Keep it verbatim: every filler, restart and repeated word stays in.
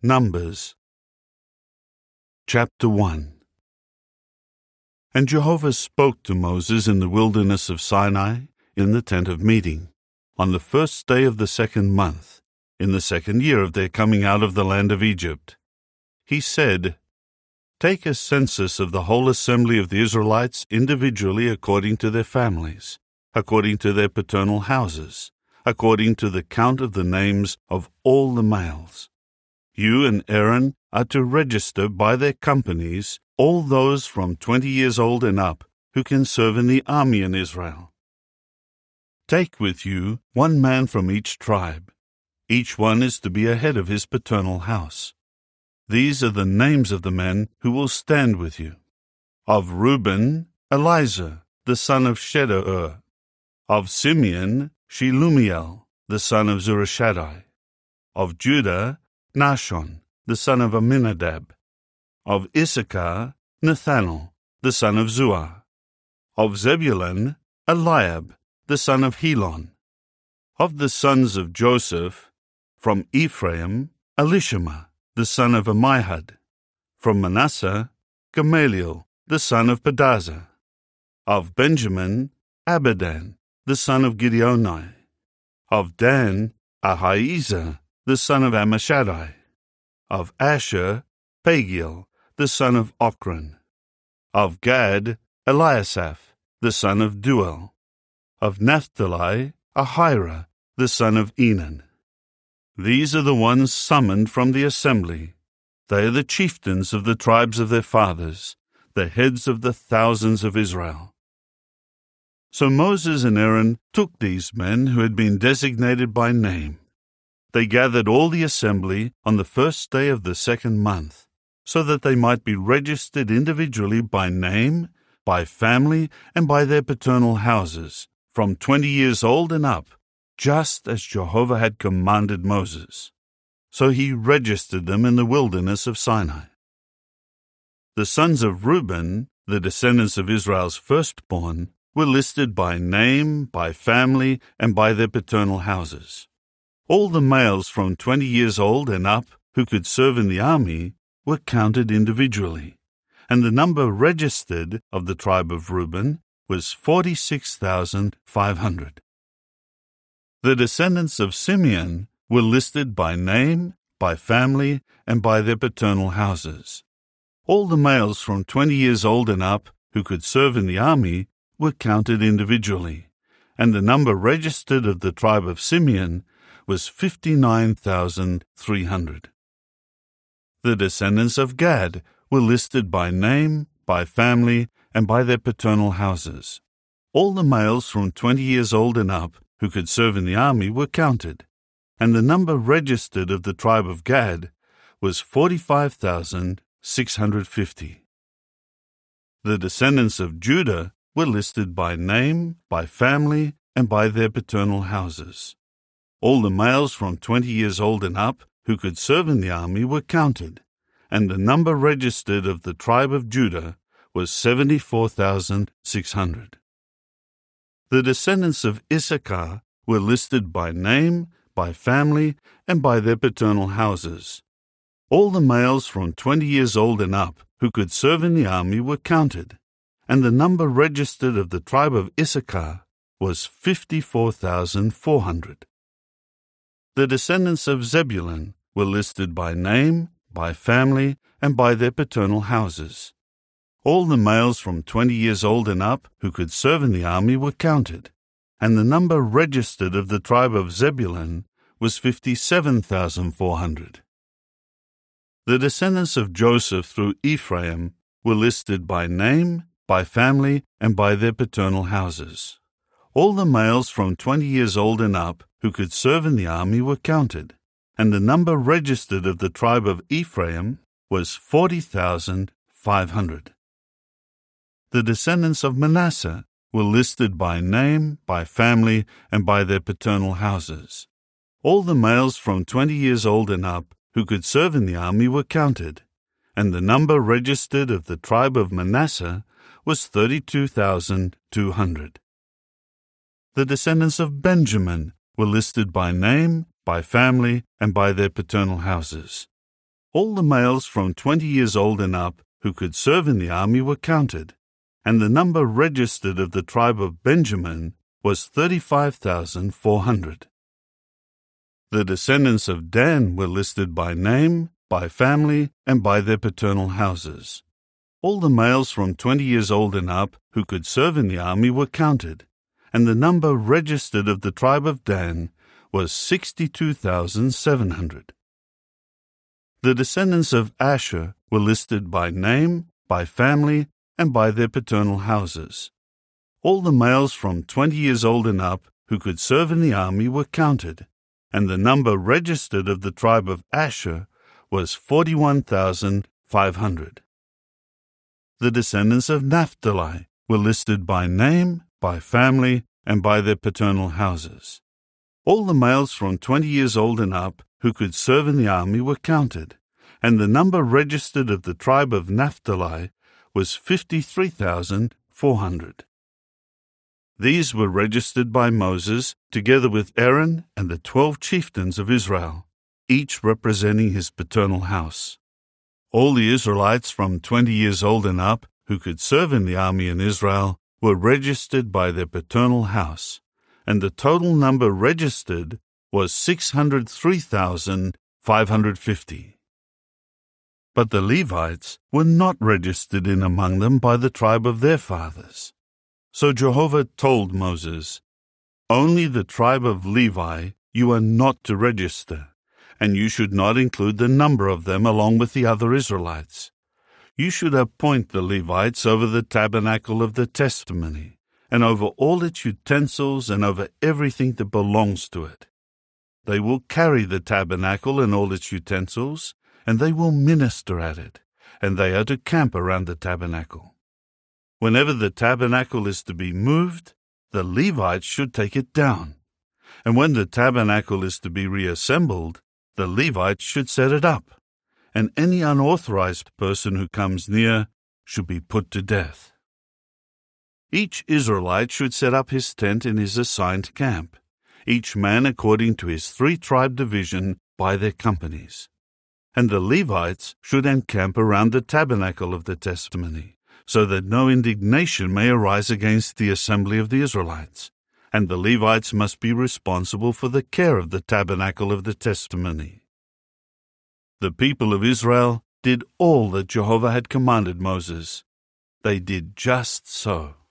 Numbers Chapter one. And Jehovah spoke to Moses in the wilderness of Sinai, in the tent of meeting, on the first day of the second month, in the second year of their coming out of the land of Egypt. He said, Take a census of the whole assembly of the Israelites individually according to their families, according to their paternal houses, according to the count of the names of all the males. You and Aaron are to register by their companies all those from twenty years old and up who can serve in the army in Israel. Take with you one man from each tribe. Each one is to be a head of his paternal house. These are the names of the men who will stand with you. Of Reuben, Elizur, the son of Shedeur. Of Simeon, Shelumiel, the son of Zurishaddai. Of Judah, Nahshon, the son of Amminadab. Of Issachar, Nathanael, the son of Zuar. Of Zebulun, Eliab, the son of Helon. Of the sons of Joseph, from Ephraim, Elishama, the son of Ammihud. From Manasseh, Gamaliel, the son of Pedazah. Of Benjamin, Abidan, the son of Gideoni. Of Dan, Ahiezer, the son of Ammishaddai. Of Asher, Pagiel, the son of Ochran. Of Gad, Eliasaph, the son of Duel. Of Naphtali, Ahira, the son of Enan. These are the ones summoned from the assembly. They are the chieftains of the tribes of their fathers, the heads of the thousands of Israel. So Moses and Aaron took these men who had been designated by name. They gathered all the assembly on the first day of the second month, so that they might be registered individually by name, by family, and by their paternal houses, from twenty years old and up, just as Jehovah had commanded Moses. So he registered them in the wilderness of Sinai. The sons of Reuben, the descendants of Israel's firstborn, were listed by name, by family, and by their paternal houses. All the males from twenty years old and up who could serve in the army were counted individually, and the number registered of the tribe of Reuben was forty-six thousand five hundred. The descendants of Simeon were listed by name, by family, and by their paternal houses. All the males from twenty years old and up who could serve in the army were counted individually, and the number registered of the tribe of Simeon was fifty-nine thousand three hundred. The descendants of Gad were listed by name, by family, and by their paternal houses. All the males from twenty years old and up who could serve in the army were counted, and the number registered of the tribe of Gad was forty-five thousand six hundred fifty. The descendants of Judah were listed by name, by family, and by their paternal houses. All the males from twenty years old and up who could serve in the army were counted, and the number registered of the tribe of Judah was seventy-four thousand six hundred. The descendants of Issachar were listed by name, by family, and by their paternal houses. All the males from twenty years old and up who could serve in the army were counted, and the number registered of the tribe of Issachar was fifty-four thousand four hundred. The descendants of Zebulun were listed by name, by family, and by their paternal houses. All the males from twenty years old and up who could serve in the army were counted, and the number registered of the tribe of Zebulun was fifty-seven thousand four hundred. The descendants of Joseph through Ephraim were listed by name, by family, and by their paternal houses. All the males from twenty years old and up who could serve in the army were counted, and the number registered of the tribe of Ephraim was forty thousand five hundred. The descendants of Manasseh were listed by name, by family, and by their paternal houses. All the males from twenty years old and up who could serve in the army were counted, and the number registered of the tribe of Manasseh was thirty-two thousand two hundred. The descendants of Benjamin were listed by name, by family, and by their paternal houses. All the males from twenty years old and up who could serve in the army were counted, and the number registered of the tribe of Benjamin was thirty-five thousand four hundred. The descendants of Dan were listed by name, by family, and by their paternal houses. All the males from twenty years old and up who could serve in the army were counted, and the number registered of the tribe of Dan was sixty-two thousand seven hundred. The descendants of Asher were listed by name, by family, and by their paternal houses. All the males from twenty years old and up who could serve in the army were counted, and the number registered of the tribe of Asher was forty-one thousand five hundred. The descendants of Naphtali were listed by name, by family, and by their paternal houses. All the males from twenty years old and up who could serve in the army were counted, and the number registered of the tribe of Naphtali was fifty-three thousand four hundred. These were registered by Moses, together with Aaron and the twelve chieftains of Israel, each representing his paternal house. All the Israelites from twenty years old and up who could serve in the army in Israel were registered by their paternal house, and the total number registered was six hundred three thousand five hundred fifty. But the Levites were not registered in among them by the tribe of their fathers. So Jehovah told Moses, "Only the tribe of Levi you are not to register, and you should not include the number of them along with the other Israelites. You should appoint the Levites over the tabernacle of the testimony, and over all its utensils and over everything that belongs to it. They will carry the tabernacle and all its utensils, and they will minister at it, and they are to camp around the tabernacle. Whenever the tabernacle is to be moved, the Levites should take it down, and when the tabernacle is to be reassembled, the Levites should set it up, and any unauthorized person who comes near should be put to death. Each Israelite should set up his tent in his assigned camp, each man according to his three-tribe division by their companies. And the Levites should encamp around the tabernacle of the testimony, so that no indignation may arise against the assembly of the Israelites, and the Levites must be responsible for the care of the tabernacle of the testimony." The people of Israel did all that Jehovah had commanded Moses. They did just so.